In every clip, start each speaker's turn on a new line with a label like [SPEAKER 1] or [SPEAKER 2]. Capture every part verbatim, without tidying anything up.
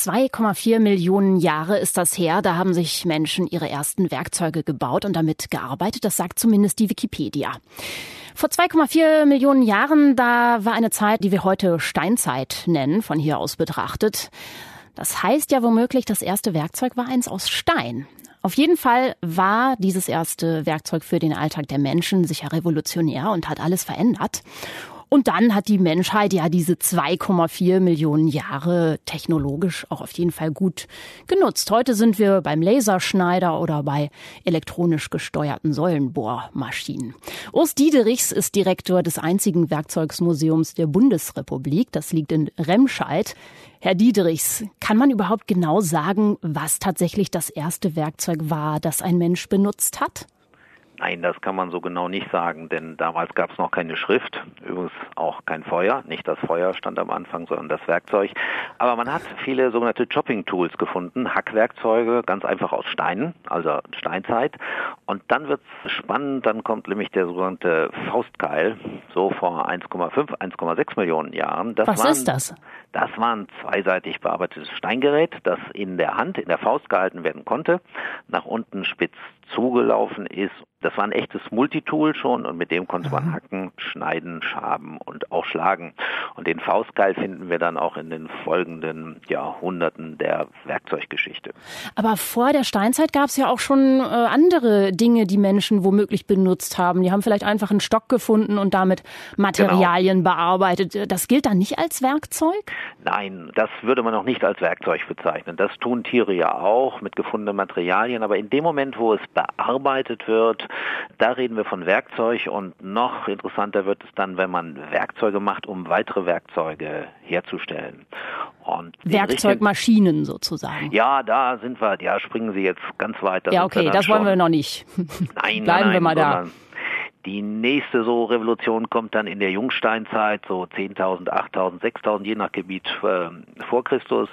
[SPEAKER 1] zwei Komma vier Millionen Jahre ist das her. Da haben sich Menschen ihre ersten Werkzeuge gebaut und damit gearbeitet. Das sagt zumindest die Wikipedia. Vor zwei Komma vier Millionen Jahren, da war eine Zeit, die wir heute Steinzeit nennen, von hier aus betrachtet. Das heißt ja womöglich, das erste Werkzeug war eins aus Stein. Auf jeden Fall war dieses erste Werkzeug für den Alltag der Menschen sicher revolutionär und hat alles verändert. Und dann hat die Menschheit ja diese zwei Komma vier Millionen Jahre technologisch auch auf jeden Fall gut genutzt. Heute sind wir beim Laserschneider oder bei elektronisch gesteuerten Säulenbohrmaschinen. Urs Diederichs ist Direktor des einzigen Werkzeugsmuseums der Bundesrepublik. Das liegt in Remscheid. Herr Diederichs, kann man überhaupt genau sagen, was tatsächlich das erste Werkzeug war, das ein Mensch benutzt hat?
[SPEAKER 2] Nein, das kann man so genau nicht sagen, denn damals gab es noch keine Schrift, übrigens auch kein Feuer. Nicht das Feuer stand am Anfang, sondern das Werkzeug. Aber man hat viele sogenannte Chopping-Tools gefunden, Hackwerkzeuge, ganz einfach aus Steinen, also Steinzeit. Und dann wird es spannend, dann kommt nämlich der sogenannte Faustkeil, so vor eins Komma fünf, eins Komma sechs Millionen Jahren.
[SPEAKER 1] Das Was waren, ist das?
[SPEAKER 2] Das war ein zweiseitig bearbeitetes Steingerät, das in der Hand, in der Faust gehalten werden konnte, nach unten spitz zugelaufen ist. Das war ein echtes Multitool schon und mit dem konnte man hacken, schneiden, schaben und auch schlagen. Und den Faustkeil finden wir dann auch in den folgenden Jahrhunderten der Werkzeuggeschichte.
[SPEAKER 1] Aber vor der Steinzeit gab es ja auch schon äh, andere Dinge, die Menschen womöglich benutzt haben. Die haben vielleicht einfach einen Stock gefunden und damit Materialien genau. bearbeitet. Das gilt dann nicht als Werkzeug?
[SPEAKER 2] Nein, das würde man noch nicht als Werkzeug bezeichnen. Das tun Tiere ja auch mit gefundenen Materialien. Aber in dem Moment, wo es bearbeitet wird, da reden wir von Werkzeug und noch interessanter wird es dann, wenn man Werkzeuge macht, um weitere Werkzeuge herzustellen. Und
[SPEAKER 1] Werkzeugmaschinen richtigen, sozusagen.
[SPEAKER 2] Ja, da sind wir, ja, springen Sie jetzt ganz weit.
[SPEAKER 1] Ja, okay, das wollen wir noch nicht.
[SPEAKER 2] Nein,
[SPEAKER 1] Bleiben
[SPEAKER 2] nein,
[SPEAKER 1] wir mal da.
[SPEAKER 2] Die nächste so Revolution kommt dann in der Jungsteinzeit, so zehntausend, achttausend, sechstausend, je nach Gebiet äh, vor Christus.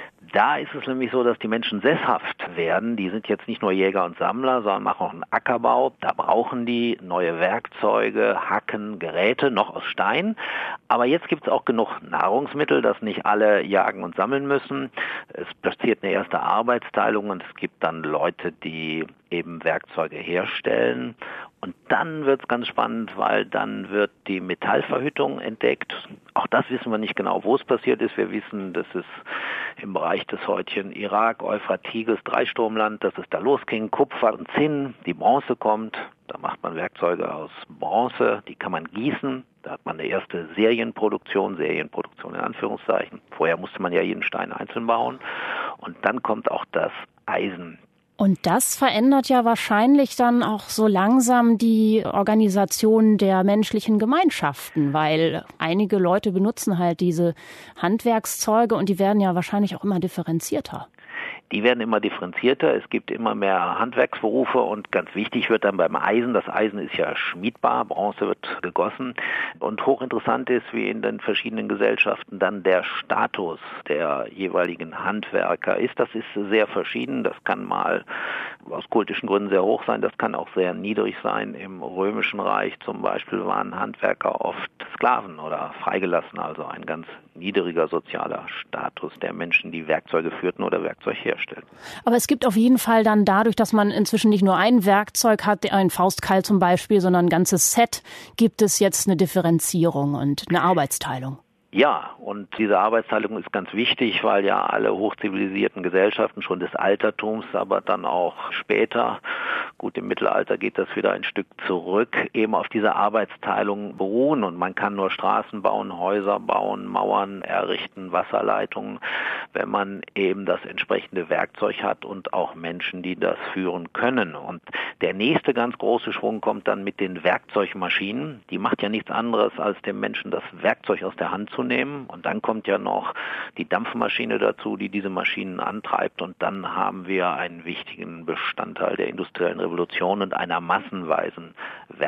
[SPEAKER 2] Da ist es nämlich so, dass die Menschen sesshaft werden. Die sind jetzt nicht nur Jäger und Sammler, sondern machen auch einen Ackerbau. Da brauchen die neue Werkzeuge, Hacken, Geräte, noch aus Stein. Aber jetzt gibt es auch genug Nahrungsmittel, dass nicht alle jagen und sammeln müssen. Es passiert eine erste Arbeitsteilung und es gibt dann Leute, die eben Werkzeuge herstellen. Und dann wird es ganz spannend, weil dann wird die Metallverhüttung entdeckt. Auch das wissen wir nicht genau, wo es passiert ist. Wir wissen, dass es im Bereich des heutigen Irak, Euphrat, Tigris, Dreisturmland, dass es da losging, Kupfer und Zinn, die Bronze kommt. Da macht man Werkzeuge aus Bronze, die kann man gießen. Da hat man eine erste Serienproduktion, Serienproduktion in Anführungszeichen. Vorher musste man ja jeden Stein einzeln bauen. Und dann kommt auch das Eisen.
[SPEAKER 1] Und das verändert ja wahrscheinlich dann auch so langsam die Organisation der menschlichen Gemeinschaften, weil einige Leute benutzen halt diese Handwerkszeuge und die werden ja wahrscheinlich auch immer differenzierter.
[SPEAKER 2] Die werden immer differenzierter, es gibt immer mehr Handwerksberufe und ganz wichtig wird dann beim Eisen, das Eisen ist ja schmiedbar, Bronze wird gegossen und hochinteressant ist, wie in den verschiedenen Gesellschaften dann der Status der jeweiligen Handwerker ist. Das ist sehr verschieden, das kann mal aus kultischen Gründen sehr hoch sein, das kann auch sehr niedrig sein. Im Römischen Reich zum Beispiel waren Handwerker oft Sklaven oder freigelassen, also ein ganz niedriger sozialer Status der Menschen, die Werkzeuge führten oder Werkzeug herstellten.
[SPEAKER 1] Aber es gibt auf jeden Fall dann dadurch, dass man inzwischen nicht nur ein Werkzeug hat, ein Faustkeil zum Beispiel, sondern ein ganzes Set, gibt es jetzt eine Differenzierung und eine Arbeitsteilung.
[SPEAKER 2] Ja, und diese Arbeitsteilung ist ganz wichtig, weil ja alle hochzivilisierten Gesellschaften schon des Altertums, aber dann auch später, gut, im Mittelalter geht das wieder ein Stück zurück, eben auf diese Arbeitsteilung beruhen. Und man kann nur Straßen bauen, Häuser bauen, Mauern errichten, Wasserleitungen, wenn man eben das entsprechende Werkzeug hat und auch Menschen, die das führen können. Und der nächste ganz große Schwung kommt dann mit den Werkzeugmaschinen. Die macht ja nichts anderes, als dem Menschen das Werkzeug aus der Hand zu nehmen. Und dann kommt ja noch die Dampfmaschine dazu, die diese Maschinen antreibt. Und dann haben wir einen wichtigen Bestandteil der industriellen Revolution und einer massenweisen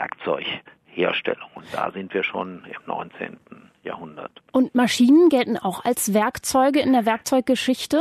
[SPEAKER 2] Werkzeugherstellung. Und da sind wir schon im neunzehnten Jahrhundert.
[SPEAKER 1] Und Maschinen gelten auch als Werkzeuge in der Werkzeuggeschichte?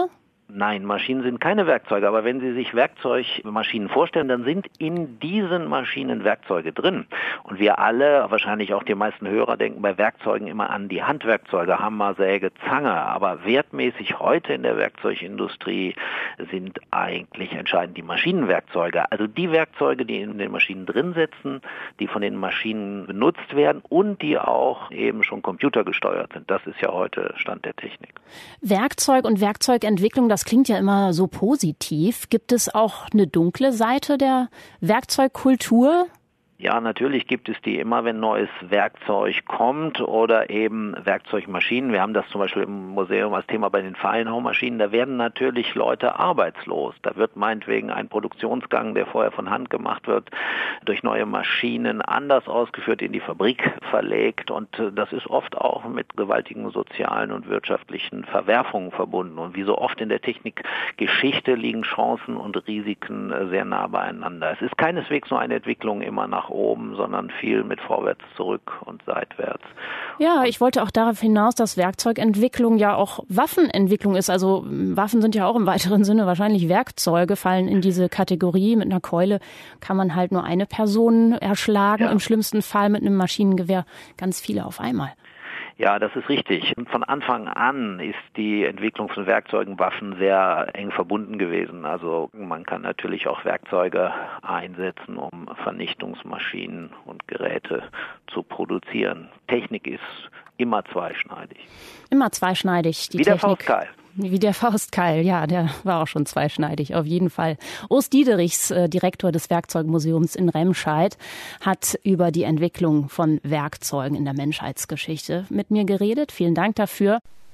[SPEAKER 2] Nein, Maschinen sind keine Werkzeuge, aber wenn Sie sich Werkzeugmaschinen vorstellen, dann sind in diesen Maschinen Werkzeuge drin. Und wir alle, wahrscheinlich auch die meisten Hörer, denken bei Werkzeugen immer an die Handwerkzeuge, Hammer, Säge, Zange. Aber wertmäßig heute in der Werkzeugindustrie sind eigentlich entscheidend die Maschinenwerkzeuge. Also die Werkzeuge, die in den Maschinen drin sitzen, die von den Maschinen benutzt werden und die auch eben schon computergesteuert sind. Das ist ja heute Stand der Technik.
[SPEAKER 1] Werkzeug und Werkzeugentwicklung, das klingt ja immer so positiv. Gibt es auch eine dunkle Seite der Werkzeugkultur?
[SPEAKER 2] Ja, natürlich gibt es die immer, wenn neues Werkzeug kommt oder eben Werkzeugmaschinen. Wir haben das zum Beispiel im Museum als Thema bei den Feilenhaumaschinen. Da werden natürlich Leute arbeitslos. Da wird meinetwegen ein Produktionsgang, der vorher von Hand gemacht wird, durch neue Maschinen anders ausgeführt, in die Fabrik verlegt. Und das ist oft auch mit gewaltigen sozialen und wirtschaftlichen Verwerfungen verbunden. Und wie so oft in der Technikgeschichte liegen Chancen und Risiken sehr nah beieinander. Es ist keineswegs nur eine Entwicklung immer nach oben, sondern viel mit vorwärts, zurück und seitwärts.
[SPEAKER 1] Ja, ich wollte auch darauf hinaus, dass Werkzeugentwicklung ja auch Waffenentwicklung ist. Also Waffen sind ja auch im weiteren Sinne wahrscheinlich Werkzeuge, fallen in diese Kategorie. Mit einer Keule kann man halt nur eine Person erschlagen, ja. Im schlimmsten Fall mit einem Maschinengewehr ganz viele auf einmal.
[SPEAKER 2] Ja, das ist richtig. Von Anfang an ist die Entwicklung von Werkzeugen, Waffen sehr eng verbunden gewesen. Also man kann natürlich auch Werkzeuge einsetzen, um Vernichtungsmaschinen und Geräte zu produzieren. Technik ist immer zweischneidig.
[SPEAKER 1] Immer zweischneidig, die
[SPEAKER 2] Wie
[SPEAKER 1] Technik.
[SPEAKER 2] der Faustkeil.
[SPEAKER 1] Wie der Faustkeil, ja, der war auch schon zweischneidig, auf jeden Fall. Urs Diederichs, äh, Direktor des Werkzeugmuseums in Remscheid, hat über die Entwicklung von Werkzeugen in der Menschheitsgeschichte mit mir geredet. Vielen Dank dafür.